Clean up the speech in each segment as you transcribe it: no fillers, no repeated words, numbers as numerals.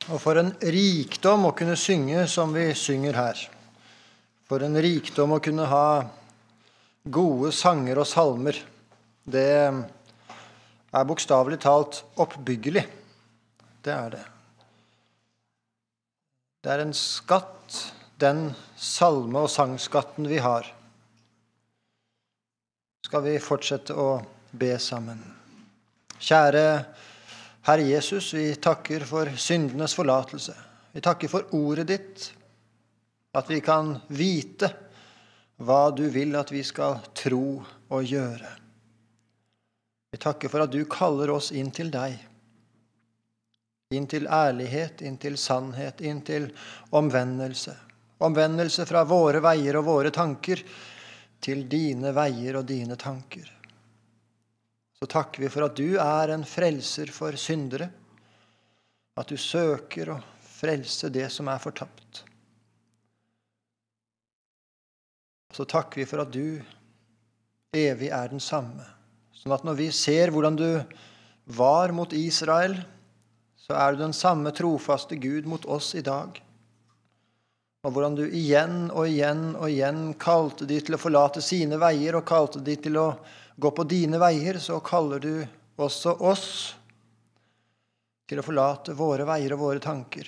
Og for en rikdom å kunne synge som vi synger her. For en rikdom å kunne ha gode sanger og salmer. Det er bokstavelig talt oppbyggelig. Det er det. Det er en skatt, den salme- og sangskatten vi har. Skal vi fortsette å be sammen. Kjære Herre Jesus, vi takker for syndenes forlatelse. Vi takker for ordet ditt, at vi kan vite hva du vil at vi skal tro og gjøre. Vi takker for at du kaller oss inn til deg. Inn til ærlighet, inn til sannhet, inn til omvendelse. Omvendelse fra våre veier og våre tanker til dine veier og dine tanker. Så takker vi for at du er en frelser for syndere, at du søker å frelse det som er fortapt. Så takker vi for at du evig er den samme, sånn at når vi ser hvordan du var mot Israel, så er du den samme trofaste Gud mot oss i dag. Og hvordan du igjen og igjen og igjen kalte de til å forlate sine veier og kalte de til å gå på dine veier, så kaller du også oss til å forlate våre veier og våre tanker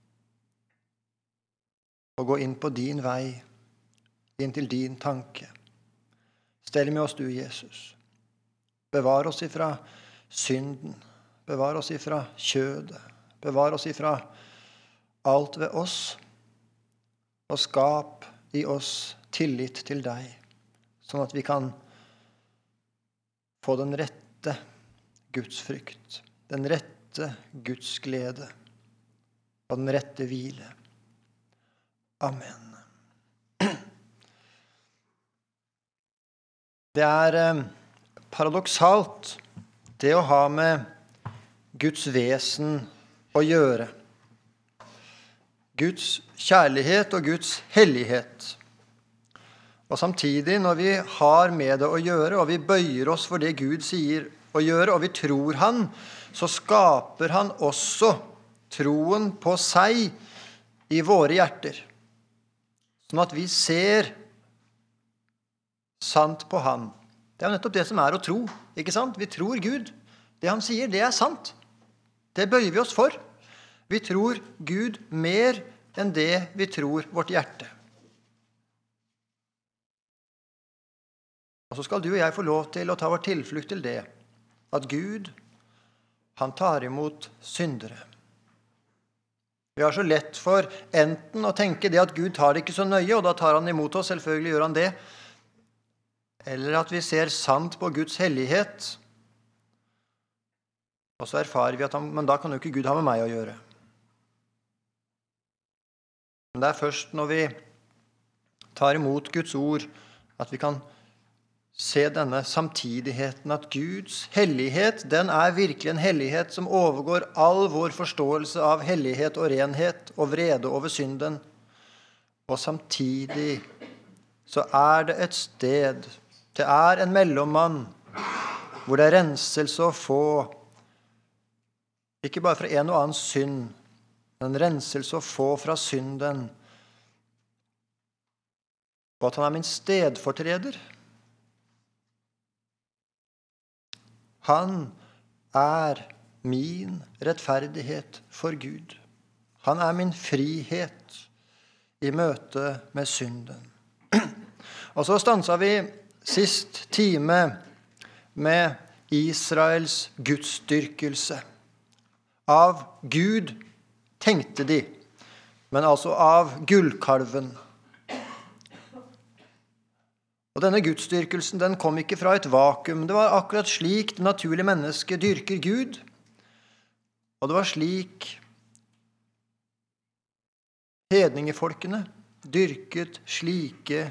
og gå inn på din vei, inn til din tanke. Stell med oss du, Jesus. Bevar oss ifra synden. Bevar oss ifra kjødet. Bevar oss ifra alt ved oss, og skap i oss tillit til deg, sånn at vi kan få den rette gudsfrykt, den rette gudsglede og den rette hvile. Amen. Det er paradoksalt, det å ha med Guds vesen å gjøre. Guds kjærlighet og Guds hellighet. Og samtidig, når vi har med det å gjøre, og vi bøyer oss for det Gud sier å gjøre, og vi tror han, så skaper han også troen på seg i våre hjerter. Sånn at vi ser sant på han. Det er jo nettopp det som er å tro, ikke sant? Vi tror Gud. Det han sier, det er sant. Det bøyer vi oss for. Vi tror Gud mer enn det vi tror vårt hjerte. Og så skal du og jeg få lov til å ta vår tilflukt til det, at Gud, han tar imot syndere. Vi har så lett for enten å tenke det at Gud tar det ikke så nøye, og da tar han imot oss, selvfølgelig gjør han det, eller at vi ser sant på Guds hellighet, og så erfarer vi at men da kan jo ikke Gud ha med meg å gjøre. Men det er først når vi tar imot Guds ord at vi kan se denne samtidigheten, at Guds hellighet, den er virkelig en hellighet som overgår all vår forståelse av hellighet og renhet og vrede over synden. Og samtidig så er det et sted, det er en mellommann, hvor det er renselse å få, ikke bare fra en og annen synd, men renselse å få fra synden, og at han er min stedfortreder. Han er min rettferdighet for Gud. Han er min frihet i møte med synden. Og så stanset vi sist time med Israels gudsdyrkelse. Av Gud tenkte de, men altså av gullkalven. Og denne gudsdyrkelsen, den kom ikke fra et vakuum. Det var akkurat slik det naturlige mennesket dyrker Gud. Og det var slik hedningefolkene dyrket slike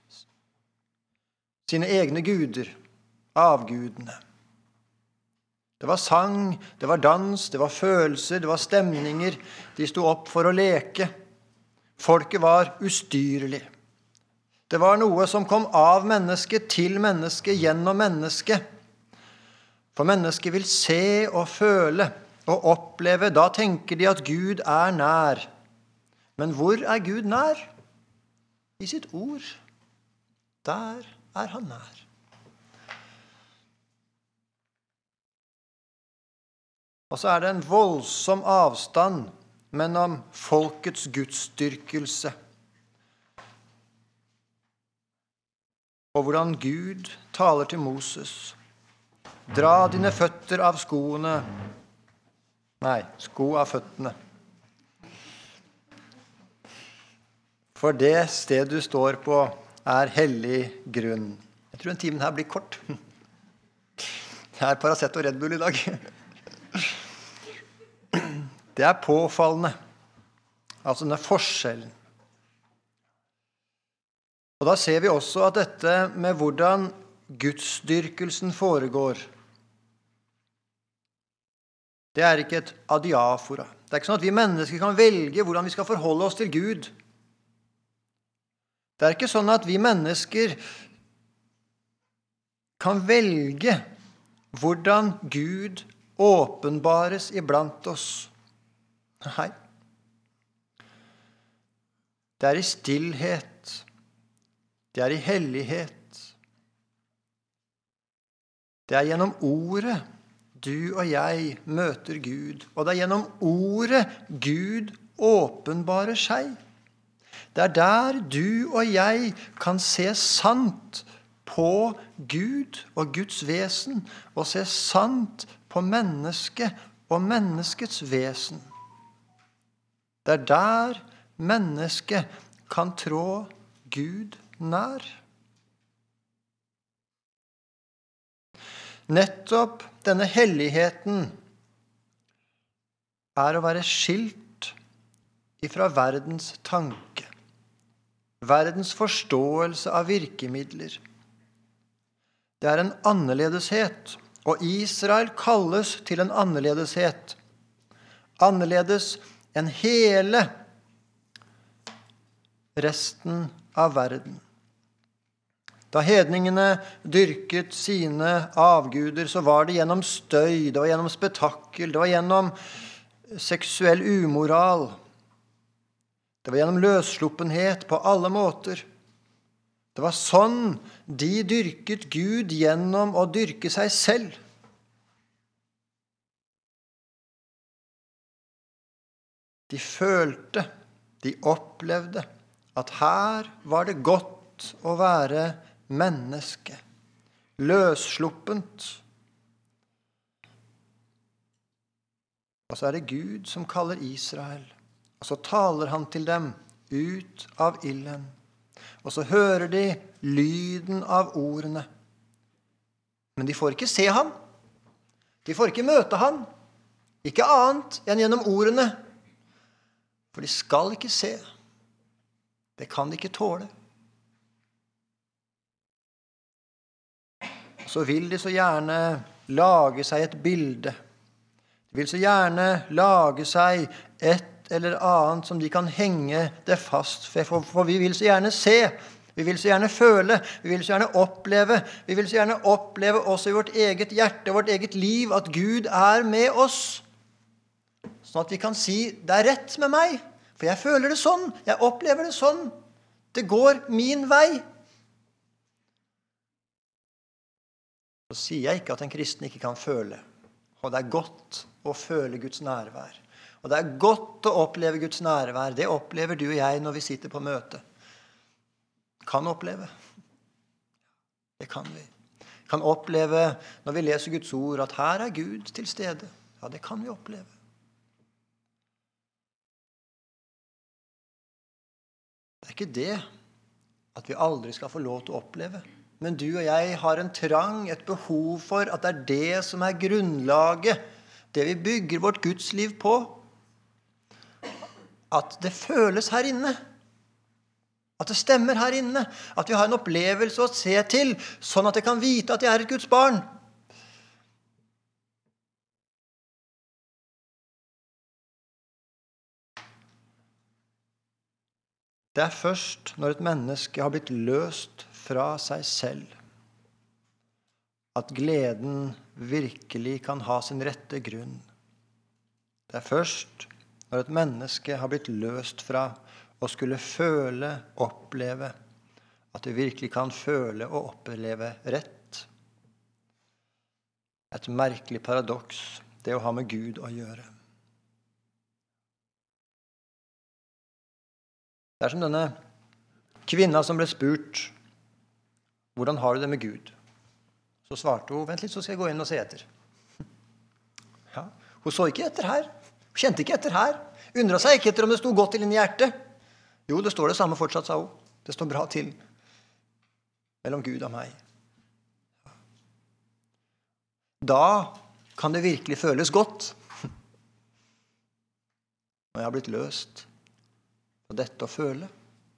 sine egne guder, avgudene. Det var sang, det var dans, det var følelser, det var stemninger. De sto opp for å leke. Folket var ustyrlig. Det var noe som kom av mennesket til mennesket, gjennom mennesket. For mennesket vil se og føle og oppleve, da tenker de at Gud er nær. Men hvor er Gud nær? I sitt ord. Der er han nær. Og så er det en voldsom avstand mellom folkets gudsdyrkelse og hvordan Gud taler til Moses. Dra dine føtter av skoene. Nei, sko av føttene. For det sted du står på er hellig grunn. Jeg tror den timen her blir kort. Det er Paracet og Red Bull i dag. Det er påfallende. Altså denne forskjellen. Og da ser vi også at dette med hvordan gudsdyrkelsen foregår, det er ikke et adiafora. Det er ikke sånn at vi mennesker kan velge hvordan vi skal forholde oss til Gud. Det er ikke sånn at vi mennesker kan velge hvordan Gud åpenbares iblant oss. Nei. Det er i stillhet. Det er i hellighet. Det er gjennom ordet du og jeg møter Gud. Og det er gjennom ordet Gud åpenbarer seg. Det er der du og jeg kan se sant på Gud og Guds vesen, og se sant på mennesket og menneskets vesen. Det er der mennesket kan trå Gud nær. Nettopp denne helligheten er å være skilt ifra verdens tanke, verdens forståelse av virkemidler. Det er en annerledeshet, og Israel kalles til en annerledeshet. Annerledes enn hele resten av verden. Da hedningene dyrket sine avguder, så var det gjennom støy, det var gjennom spetakkel, det var gjennom seksuell umoral. Det var gjennom løssluppenhet på alle måter. Det var sånn de dyrket Gud gjennom å dyrke seg selv. De følte, de opplevde at her var det godt å være menneske, løssluppent. Og så er det Gud som kaller Israel. Og så taler han til dem ut av ilden. Og så hører de lyden av ordene. Men de får ikke se han. De får ikke møte han. Ikke annet enn gjennom ordene. For de skal ikke se. Det kan de ikke tåle. Så vil de så gjerne lage seg et bilde. De vil så gjerne lage seg et eller annet som de kan henge det fast for vi vil så gjerne se, vi vil så gjerne føle, vi vil så gjerne oppleve, vi vil så gjerne oppleve også i vårt eget hjerte, vårt eget liv, at Gud er med oss. Sånn at vi kan si, det er rett med meg, for jeg føler det sånn, jeg opplever det sånn, det går min vei. Så sier jeg ikke at en kristen ikke kan føle, og det er godt å føle Guds nærvær. Og det er godt å oppleve Guds nærvær. Det opplever du og jeg når vi sitter på møte. Kan oppleve. Det kan vi. Kan oppleve når vi leser Guds ord at her er Gud til stede. Ja, det kan vi oppleve. Det er ikke det at vi aldri skal få lov til å oppleve. Men du og jeg har en trang, et behov for at det er det som er grunnlaget, det vi bygger vårt gudsliv på. At det føles her inne. At det stemmer her inne. At vi har en opplevelse å se til, sånn at jeg kan vite at jeg er et Guds barn. Det er først når et menneske har blitt løst fra seg selv, at gleden virkelig kan ha sin rette grunn. Det er først når et menneske har blitt løst fra å skulle føle, oppleve, at vi virkelig kan føle og oppleve rett. Et merkelig paradoks, det å ha med Gud å gjøre. Det er som denne kvinna som ble spurt, hvordan har du det med Gud? Så svarte hun, vent litt, så skal jeg gå inn og se etter. Ja, hun så ikke etter her. Hun kjente ikke etter her. Undret seg ikke etter om det stod godt til inn i hjertet. Jo, det står det samme fortsatt, sa hun. Det står bra til mellom Gud og meg. Da kan det virkelig føles godt. Når jeg har blitt løst fra dette å føle.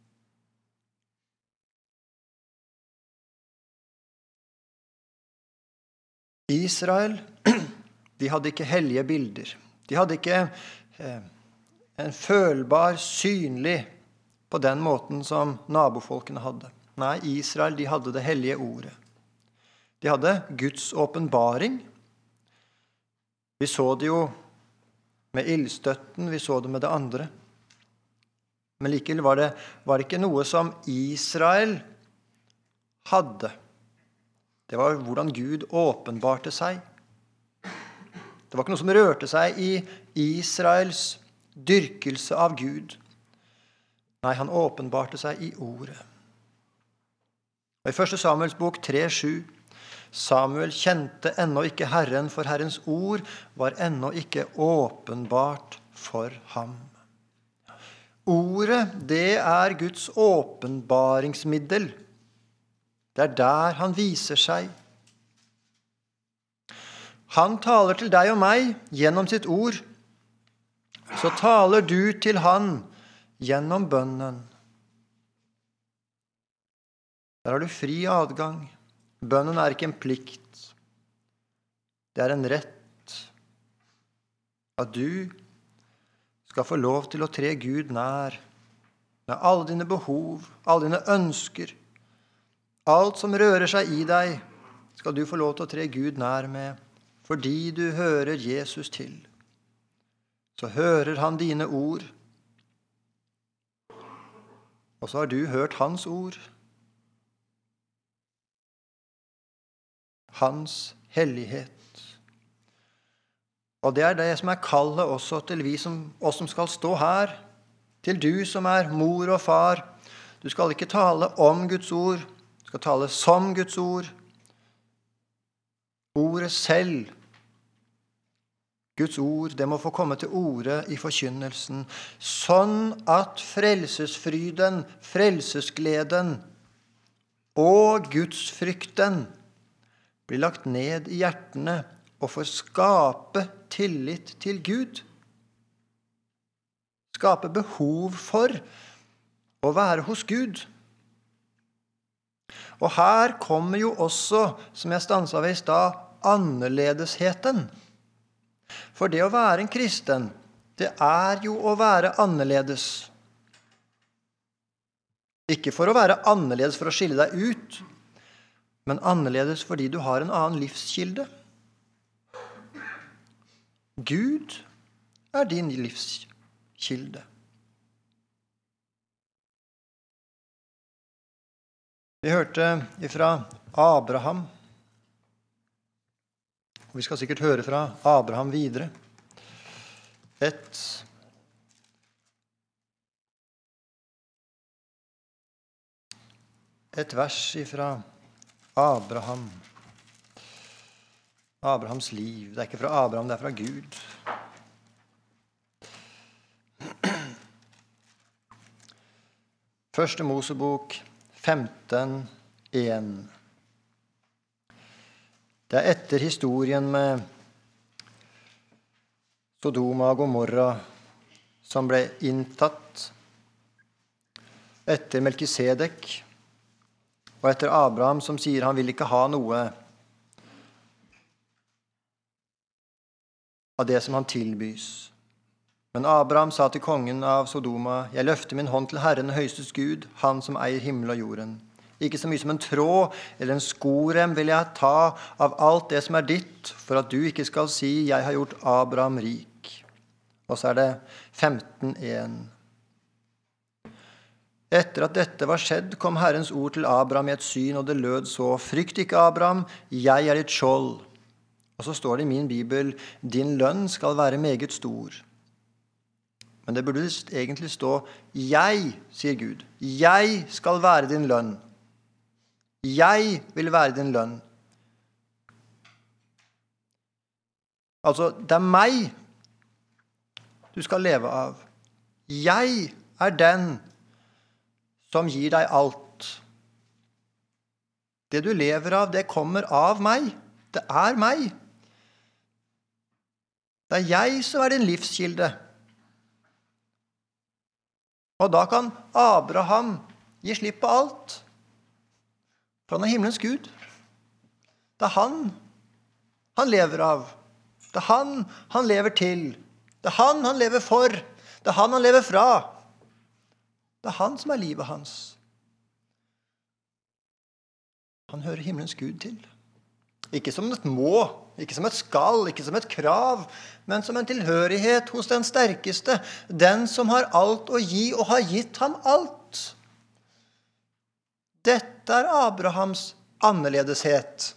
Israel, de hadde ikke hellige bilder. De hadde ikke en følbar, synlig på den måten som nabofolkene hadde. Nei, Israel, de hadde det hellige ordet. De hadde Guds åpenbaring. Vi så det jo med ildstøtten, vi så det med det andre. Men likevel var det ikke noe som Israel hadde. Det var hvordan Gud åpenbarte seg. Det var ikke noe som rørte seg i Israels dyrkelse av Gud. Nei, han åpenbarte seg i ordet. Og i 1. Samuels bok 3:7, Samuel kjente ennå ikke Herren, for Herrens ord var ennå ikke åpenbart for ham. Ordet, det er Guds åpenbaringsmiddel. Det er der han viser seg. Han taler til deg og meg gjennom sitt ord. Så taler du til han gjennom bønnen. Der har du fri adgang. Bønnen er ikke en plikt. Det er en rett. At du skal få lov til å tre Gud nær. Med alle dine behov, alle dine ønsker. Alt som rører seg i deg, skal du få lov til å tre Gud nær med, fordi du hører Jesus til. Så hører han dine ord, og så har du hørt hans ord. Hans hellighet. Og det er det som er kallet også til oss som skal stå her, til du som er mor og far. Du skal ikke tale om Guds ord, du skal tale som Guds ord. Ordet selv, Guds ord, det må få komme til ordet i forkynnelsen, sånn at frelsesfryden, frelsesgleden og gudsfrykten blir lagt ned i hjertene og får skape tillit til Gud. Skape behov for å være hos Gud. Og her kommer jo også, som jeg stanset ved i stad, annerledesheten. For det å være en kristen, det er jo å være annerledes. Ikke for å være annerledes for å skille deg ut, men annerledes fordi du har en annen livskilde. Gud er din livskilde. Vi hørte ifra Abraham, og vi skal sikkert høre fra Abraham videre. Et vers ifra Abraham. Abrahams liv. Det er ikke fra Abraham, det er fra Gud. Første Mosebok 15:1. Det er etter historien med Sodoma og Gomorra som ble inntatt, etter Melkisedek og etter Abraham som sier han vil ikke ha noe av det som han tilbys. Men Abraham sa til kongen av Sodoma, jeg løfter min hånd til Herren høystes Gud, han som eier himmel og jorden. Ikke så mye som en tråd eller en skorem vil jeg ta av alt det som er ditt, for at du ikke skal si, jeg har gjort Abraham rik. Og så det 15:1. Etter at dette var skjedd, kom Herrens ord til Abraham i et syn, og det lød så: Frykt ikke, Abraham, jeg ditt skjold. Og så står det i min bibel: Din lønn skal være meget stor. Men det burde egentlig stå: Jeg, sier Gud, jeg skal være din lønn. Jeg vil være din lønn. Altså, det meg du skal leve av. Jeg den som gir deg alt. Det du lever av, det kommer av meg. Det meg. Det jeg som din livskilde. Og da kan Abraham gi slipp på alt. For han himmelens Gud. Det han lever av. Det han lever til. Det han lever for. Det han lever fra. Det han som livet hans. Han hører himmelens Gud til. Ikke som et må, ikke som et skal, ikke som et krav, men som en tilhørighet hos den sterkeste, den som har alt å gi og har gitt ham alt. Dette Abrahams annerledeshet.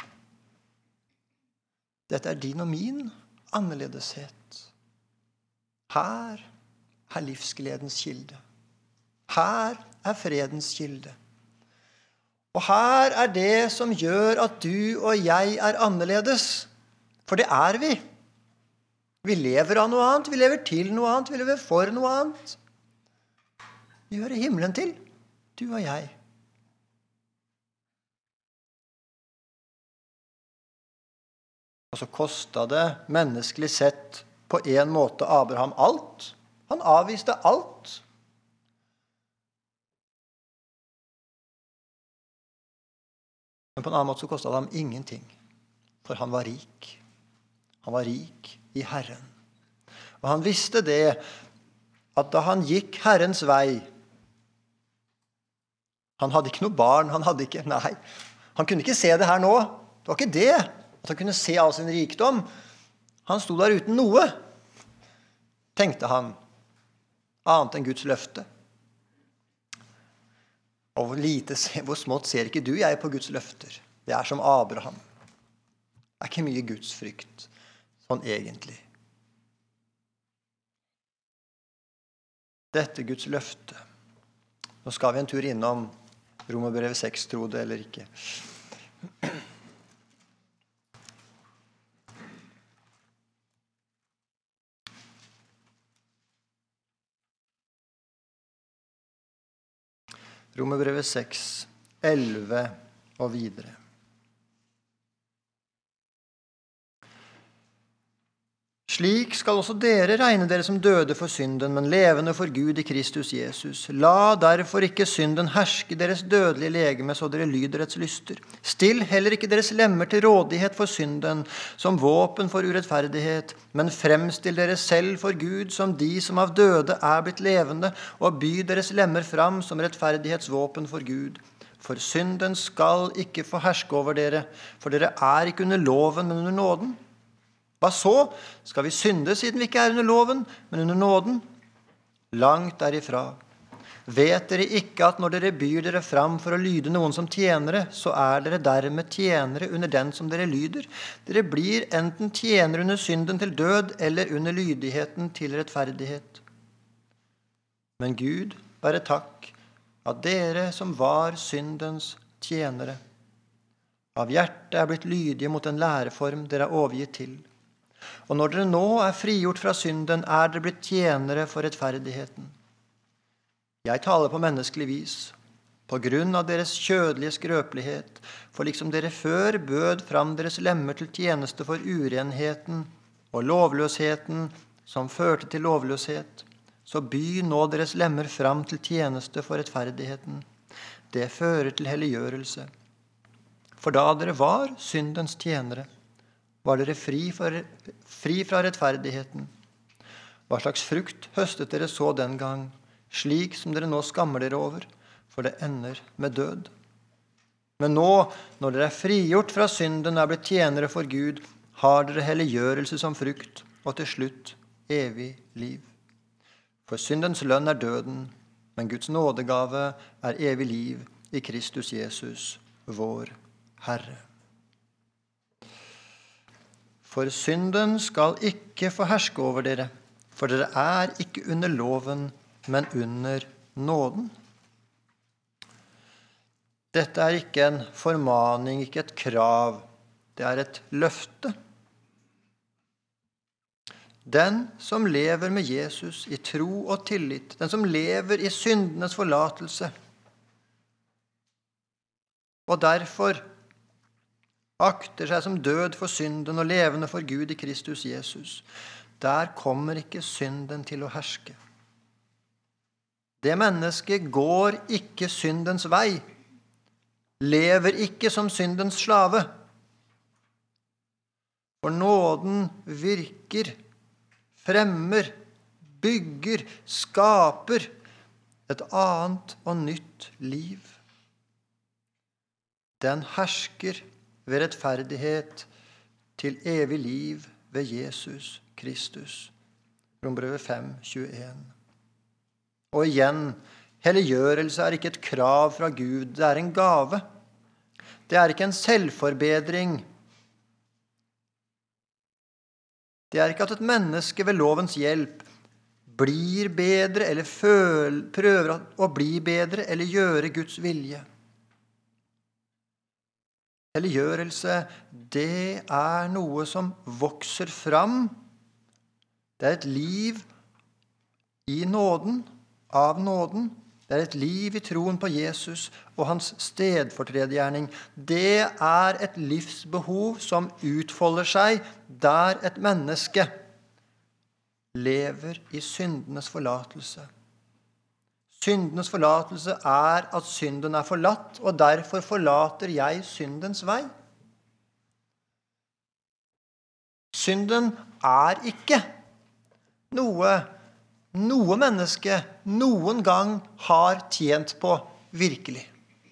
Dette din og min annerledeshet. Her livsgledens kilde. Her fredens kilde. Og her det som gjør at du og jeg annerledes. For det vi. Vi lever av noe annet, vi lever til noe annet, vi lever for noe annet. Vi hører himmelen til, du og jeg. Og så kostet det menneskelig sett på en måte Abraham alt. Han avviste alt. Men på en annen måte så kostet det ham ingenting. For han var rik. Han var rik i Herren. Og han visste det, at da han gikk Herrens vei, han hadde ikke noe barn, han kunne ikke se det her nå. Det var ikke det, at han kunne se all sin rikdom. Han sto der uten noe, tenkte han, annet enn Guds løfte. Og hvor smått ser ikke du jeg på Guds løfter. Det som Abraham. Det ikke mye Guds frykt, sånn egentlig. Dette Guds løfte. Nå skal vi en tur innom Romerbrevet 6, tro det eller ikke. Romerbrevet 6, 11 og videre. Slik skal også dere regne dere som døde for synden, men levende for Gud i Kristus Jesus. La derfor ikke synden herske deres dødelige legeme, så dere lyder dets lyster. Still heller ikke deres lemmer til rådighet for synden, som våpen for urettferdighet, men fremstill dere selv for Gud som de som av døde blitt levende, og by deres lemmer fram som rettferdighetsvåpen for Gud. For synden skal ikke få herske over dere, for dere ikke under loven, men under nåden. Hva så? Skal vi synde siden vi ikke under loven, men under nåden? Langt derifra. Vet dere ikke at når dere byr dere fram for å lyde noen som tjenere, så dere dermed tjenere under den som dere lyder? Dere blir enten tjenere under synden til død, eller under lydigheten til rettferdighet. Men Gud være takk, at dere som var syndens tjenere, av hjertet blitt lydige mot den læreform dere overgitt til. Og når dere nå frigjort fra synden, dere blitt tjenere for rettferdigheten. Jeg taler på menneskelig vis, på grunn av deres kjødelige skrøpelighet, for liksom dere før bød fram deres lemmer til tjeneste for urenheten og lovløsheten som førte til lovløshet, så by nå deres lemmer fram til tjeneste for rettferdigheten. Det fører til helliggjørelse. For da dere var syndens tjenere, var dere fri fra rettferdigheten. Hva slags frukt høstet dere så den gang, slik som dere nå skammer dere over, for det ender med død. Men nå, når dere frigjort fra synden blitt tjenere for Gud, har dere helliggjørelse som frukt, og til slutt evig liv. For syndens lønn er døden, men Guds nådegave er evig liv i Kristus Jesus, vår Herre. For synden skal ikke få herske over dere, for dere er ikke under loven, men under nåden. Dette er ikke en formaning, ikke et krav, det er et løfte. Den som lever med Jesus i tro og tillit, den som lever i syndenes forlatelse, og derfor akter seg som død for synden og levende for Gud i Kristus Jesus, der kommer ikke synden til å herske. Det mennesket går ikke syndens vei, lever ikke som syndens slave. For nåden virker, fremmer, bygger, skaper et annet og nytt liv. Den hersker ved rettferdighet til evig liv ved Jesus Kristus. Romerbrevet 5:21. Og igjen, helliggjørelse er ikke et krav fra Gud, det er en gave. Det er ikke en selvforbedring. Det er ikke at et menneske ved lovens hjelp blir bedre eller prøver å bli bedre eller gjøre Guds vilje. Helliggjørelse, det er noe som vokser fram. Det er et liv i nåden, av nåden. Det er et liv i troen på Jesus og hans stedfortredergjerning. Det er et livsbehov som utfolder seg der et menneske lever i syndenes forlatelse. Syndenes forlatelse er at synden er forlatt, og derfor forlater jeg syndens vei. Synden er ikke noe menneske noen gang har tjent på virkelig.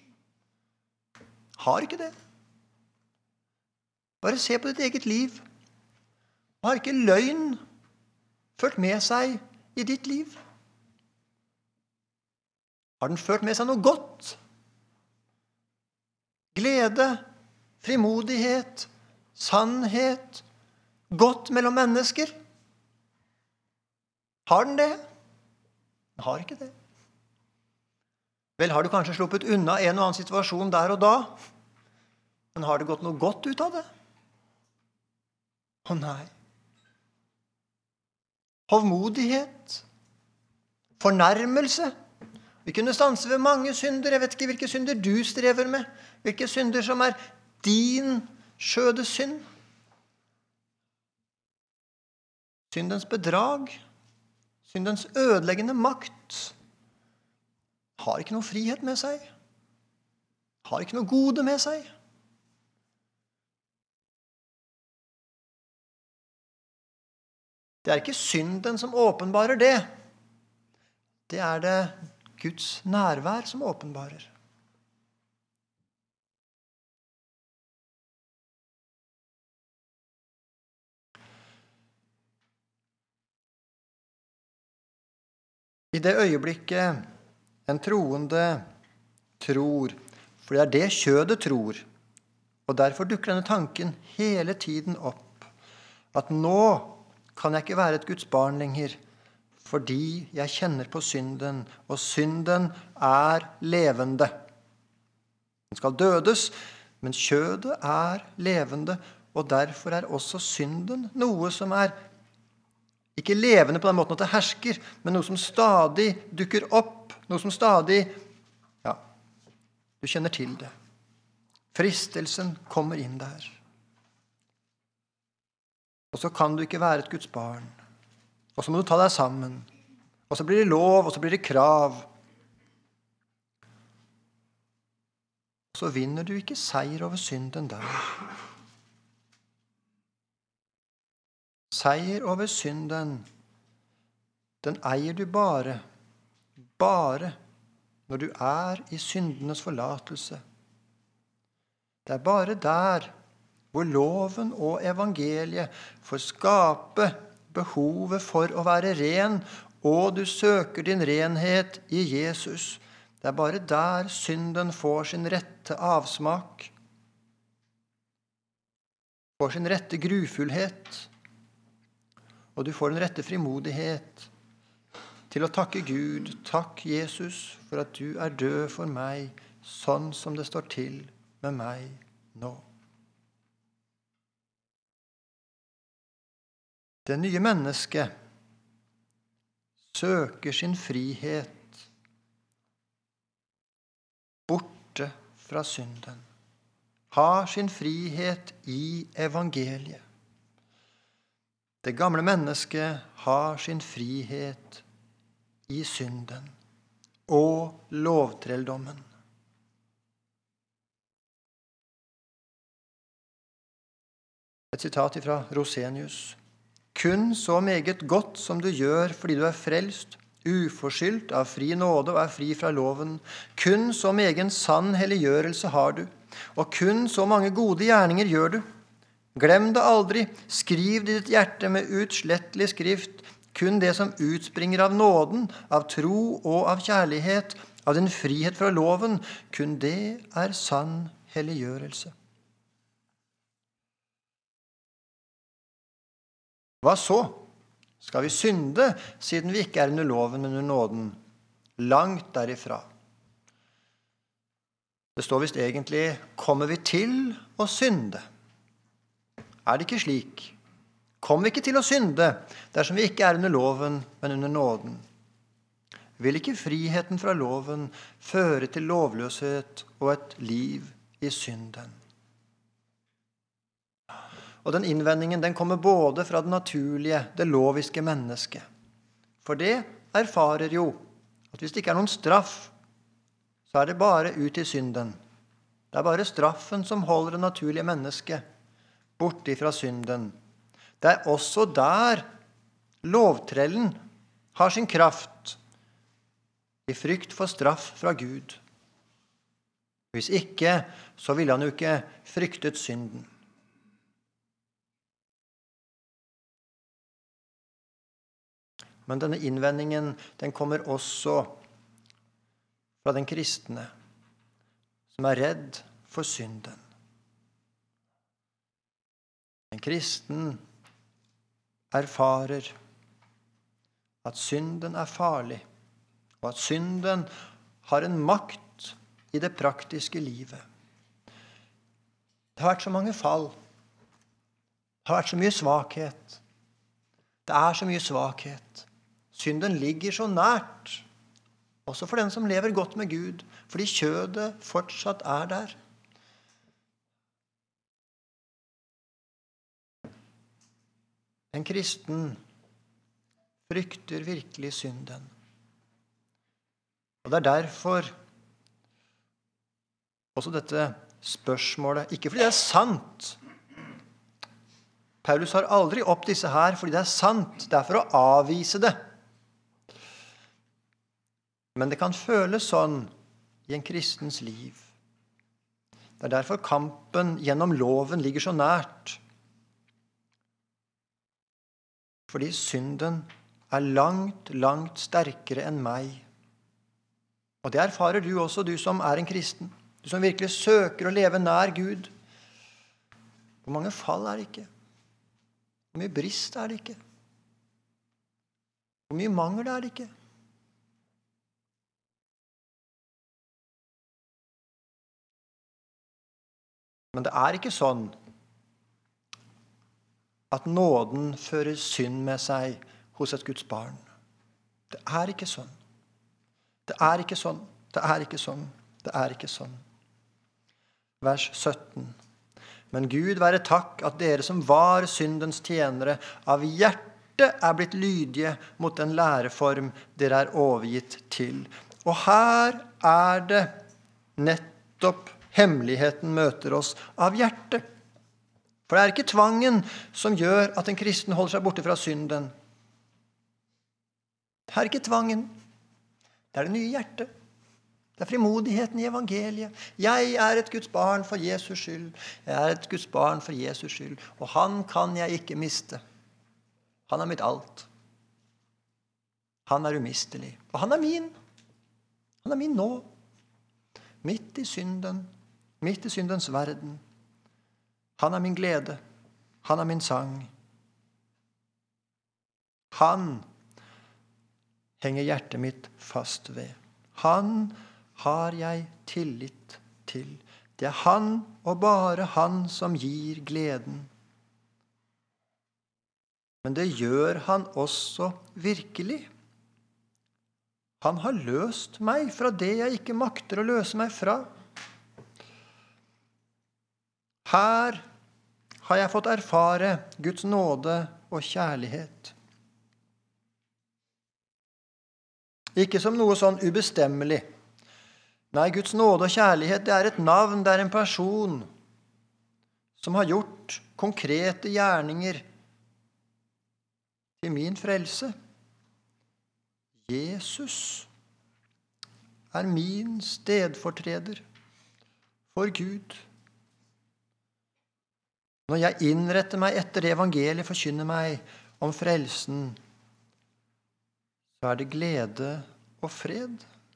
Har ikke det. Bare se på ditt eget liv. Har ikke løgn ført med seg i ditt liv? Har den ført med seg noe godt? Glede, frimodighet, sannhet, godt mellom mennesker? Har den det? Den har ikke det. Vel, har du kanskje sluppet unna en og annen situasjon der og da, men har det gått noe godt ut av det? Å nei. Hovmodighet, fornærmelse. Vi kunne stanse ved mange synder. Jeg vet ikke hvilke synder du strever med. Hvilke synder som er din skjøde synd. Syndens bedrag, syndens ødeleggende makt, har ikke noe frihet med seg. Har ikke noe gode med seg. Det er ikke synden som åpenbarer det. Det er det Guds nærvær som åpenbarer. I det øyeblikket en troende tror, for det er det kjødet tror, og derfor dukker denne tanken hele tiden opp, at nå kan jeg ikke være et Guds barn lenger, fordi jeg kjenner på synden, og synden er levende. Den skal dødes, men kjødet er levende, og derfor er også synden noe som er ikke levende på den måten at det hersker, men noe som stadig dukker opp, noe som stadig, ja, du kjenner til det. Fristelsen kommer inn der. Og så kan du ikke være et Guds barn. Og så må du ta deg sammen. Og så blir det lov, og så blir det krav. Og så vinner du ikke seier over synden der. Seier over synden, den eier du bare når du er i syndenes forlatelse. Det er bare der hvor loven og evangeliet får skape behovet for å være ren og du søker din renhet i Jesus. Det er bare der synden får sin rette avsmak, får sin rette grufullhet, og du får den rette frimodighet til å takke Gud. Takk, Jesus, for at du er død for meg, sånn som det står til med meg nå. Det nye mennesket søker sin frihet borte fra synden, har sin frihet i evangeliet. Det gamle mennesket har sin frihet i synden og lovtrelldommen. Et sitat fra Rosenius. Kun så meget godt som du gjør fordi du er frelst, uforskyldt av fri nåde og er fri fra loven. Kun så megen sann helliggjørelse har du, og kun så mange gode gjerninger gjør du. Glem det aldri, skriv det i ditt hjerte med utslettelig skrift, kun det som utspringer av nåden, av tro og av kjærlighet, av din frihet fra loven, kun det er sann helliggjørelse. Hva så? Skal vi synde, siden vi ikke er under loven, men under nåden? Langt derifra. Det står visst egentlig, kommer vi til å synde? Er det ikke slik? Kommer vi ikke til å synde, dersom vi ikke er under loven, men under nåden? Vil ikke friheten fra loven føre til lovløshet og et liv i synden? Og den innvendingen, den kommer både fra det naturlige, det loviske mennesket. For det erfarer jo at hvis det ikke er noen straff, så er det bare ut i synden. Det er bare straffen som holder det naturlige mennesket borte fra synden. Det er også der lovtrellen har sin kraft, i frykt for straff fra Gud. Hvis ikke, så ville han jo ikke fryktet synden. Men denne innvendingen, den kommer også fra den kristne, som er redd for synden. En kristen erfarer at synden er farlig, og at synden har en makt i det praktiske livet. Det har vært så mange fall. Det har vært så mye svakhet. Det er så mye svakhet. Synden ligger så nært, også for den som lever godt med Gud, fordi kjødet fortsatt er der. En kristen frykter virkelig synden. Og det er derfor også dette spørsmålet, ikke fordi det er sant. Paulus har aldri opp disse her fordi det er sant, det er for å avvise det. Men det kan føles sånn i en kristens liv. Det er derfor kampen gjennom loven ligger så nært. Fordi synden er langt, langt sterkere enn meg. Og det erfarer du også, du som er en kristen. Du som virkelig søker å leve nær Gud. Hvor mange fall er det ikke? Hvor mye brist er det ikke? Hvor mye mangel er det ikke? Men det er ikke sånn at nåden fører synd med seg hos et Guds barn. Det er ikke sånn. Det er ikke sånn. Det er ikke sånn. Det er ikke sånn. Vers 17. Men Gud være takk at dere som var syndens tjenere, av hjertet er blitt lydige mot den læreform dere er overgitt til. Og her er det nettopp hemmeligheten møter oss av hjertet. For det er ikke tvangen som gjør at en kristen holder seg borte fra synden. Det er ikke tvangen. Det er det nye hjertet. Det er frimodigheten i evangeliet. Jeg er et Guds barn for Jesus skyld. Jeg er et Guds barn for Jesus skyld. Og han kan jeg ikke miste. Han er mitt alt. Han er umistelig. Og han er min. Han er min nå. Midt i synden. Midt i syndens verden. Han er min glede. Han er min sang. Han henger hjertet mitt fast ved. Han har jeg tillit til. Det er han og bare han som gir gleden. Men det gjør han også virkelig. Han har løst meg fra det jeg ikke makter å løse meg fra. Her har jeg fått erfare Guds nåde og kjærlighet. Ikke som noe sånn ubestemmelig. Nei, Guds nåde og kjærlighet, det er et navn, det er en person som har gjort konkrete gjerninger til min frelse. Jesus er min stedfortreder for Gud. Når jeg innretter meg etter det evangeliet forkynner meg om frelsen, så er det glede og fred.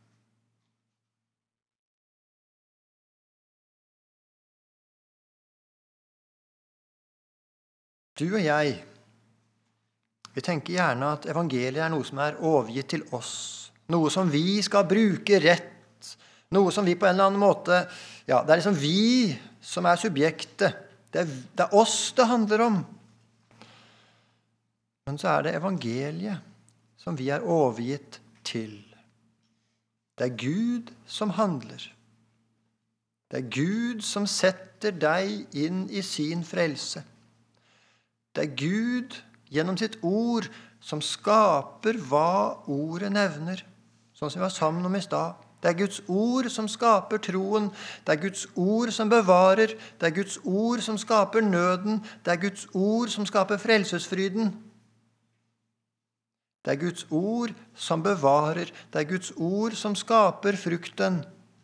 Du og jeg, vi tenker gjerne at evangeliet er noe som er overgitt til oss. Noe som vi skal bruke rett. Noe som vi på en eller annen måte, ja, det er liksom vi som er subjektet. Det er oss det handler om. Men så er det evangeliet som vi er overgitt til. Det er Gud som handler. Det er Gud som setter deg inn i sin frelse. Det er Gud gjennom sitt ord som skaper hva ordet nevner, sånn som vi var sammen om i stad. Det er Guds ord som skaper troen. Det er Guds ord som bevarer. Det er Guds ord som skaper nøden. Det er Guds ord som skaper frelsesfryden. Det er Guds ord som bevarer. Det er Guds ord som skaper frukten.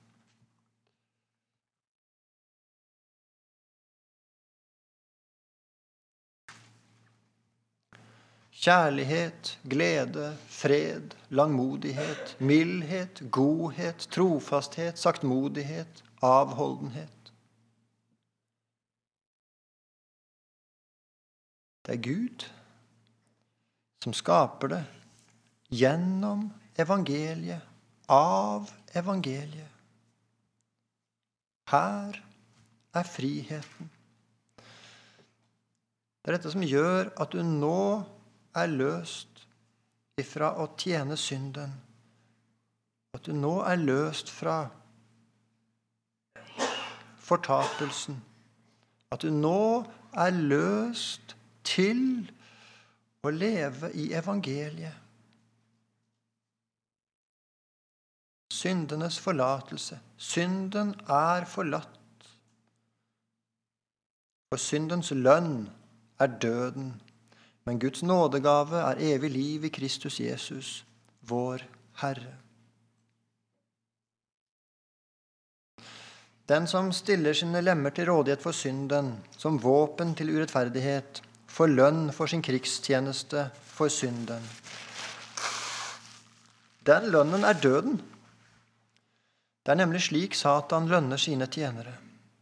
Kjærlighet, glede, fred, langmodighet, mildhet, godhet, trofasthet, saktmodighet, avholdenhet. Det er Gud som skaper det gjennom evangeliet, av evangeliet. Her er friheten. Det er dette som gjør at du nå er løst ifra å tjene synden. At du nå er løst fra fortapelsen. At du nå er løst til å leve i evangeliet. Syndenes forlatelse. Synden er forlatt. For syndens lønn er døden. Men Guds nådegave er evig liv i Kristus Jesus, vår Herre. Den som stiller sine lemmer til rådighet for synden, som våpen til urettferdighet, får lønn for sin krigstjeneste for synden. Den lønnen er døden. Det er nemlig slik Satan lønner sine tjenere.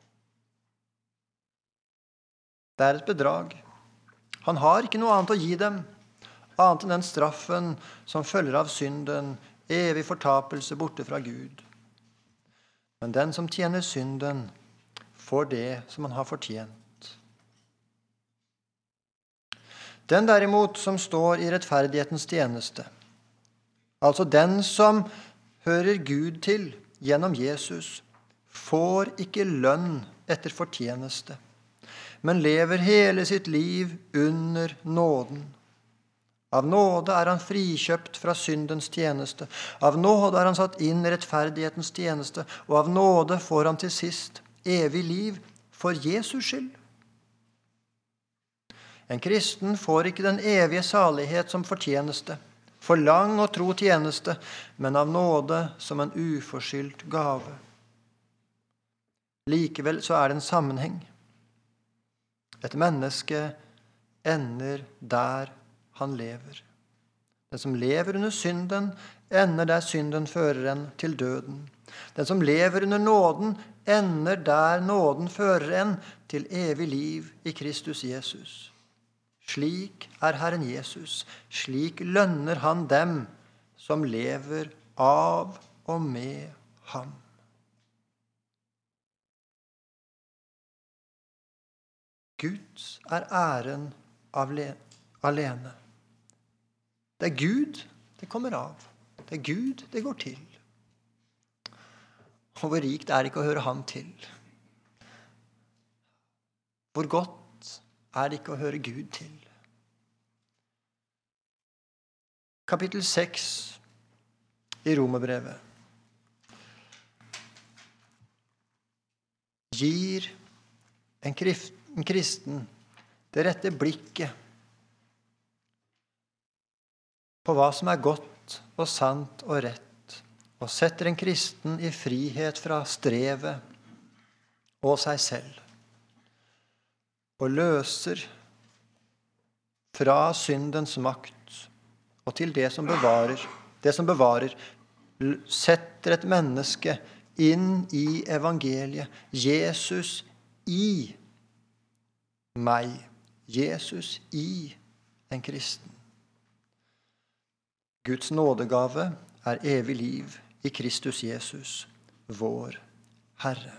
Det er et bedrag. Han har ikke noe annet å gi dem, annet enn den straffen som følger av synden, evig fortapelse borte fra Gud. Men den som tjener synden, får det som han har fortjent. Den derimot som står i rettferdighetens tjeneste, altså den som hører Gud til gjennom Jesus, får ikke lønn etter fortjeneste, men lever hele sitt liv under nåden. Av nåde er han frikjøpt fra syndens tjeneste. Av nåde er han satt inn i rettferdighetens tjeneste, og av nåde får han til sist evig liv for Jesus skyld. En kristen får ikke den evige salighet som fortjeneste, for lang og tro tjeneste, men av nåde som en uforskyldt gave. Likevel så er det en sammenheng. Et menneske ender der han lever. Den som lever under synden, ender der synden fører en til døden. Den som lever under nåden, ender der nåden fører en til evig liv i Kristus Jesus. Slik er Herren Jesus. Slik lønner han dem som lever av og med ham. Guds er æren alene. Det er Gud det kommer av. Det er Gud det går til. Og hvor rikt er det ikke å høre ham til? Hvor godt er det ikke å høre Gud til? Kapittel 6 i Romerbrevet gir en kristen det rette blikket på hva som er godt og sant og rett, og setter en kristen i frihet fra strevet og seg selv, og løser fra syndens makt og til det som bevarer, setter et menneske inn i evangeliet. Jesus i meg. Jesus i en kristen. Guds nådegave er evig liv i Kristus Jesus, vår Herre.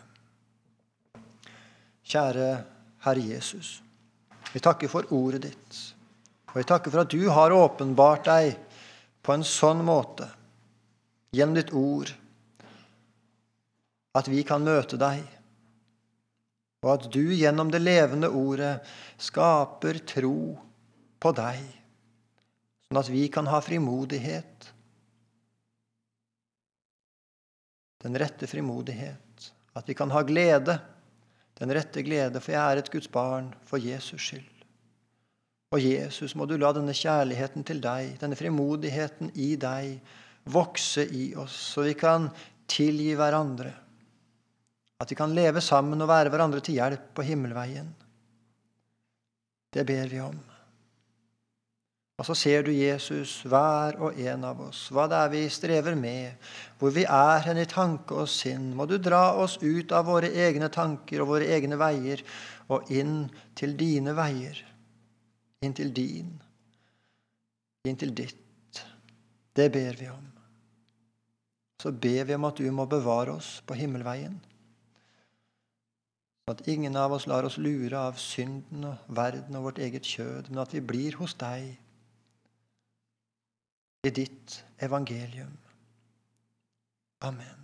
Kjære Herre Jesus, vi takker for ordet ditt, og vi takker for at du har åpenbart deg på en sånn måte, gjennom ditt ord, at vi kan møte deg, og at du gjennom det levende ordet skaper tro på deg, sånn at vi kan ha frimodighet, den rette frimodighet, at vi kan ha glede, den rette glede, for jeg er et Guds barn for Jesus skyld. Og Jesus, må du la denne kjærligheten til deg, denne frimodigheten i deg, vokse i oss, så vi kan tilgi hverandre, at vi kan leve sammen og være hverandre til hjelp på himmelveien. Det ber vi om. Og så ser du, Jesus, hver og en av oss, hva det er vi strever med, hvor vi er hen i tanke og sinn. Må du dra oss ut av våre egne tanker og våre egne veier, og inn til dine veier, inn til din, inn til ditt. Det ber vi om. Så ber vi om at du må bevare oss på himmelveien, så at ingen av oss lar oss lure av synden og verden og vårt eget kjød, men at vi blir hos deg, i ditt evangelium. Amen.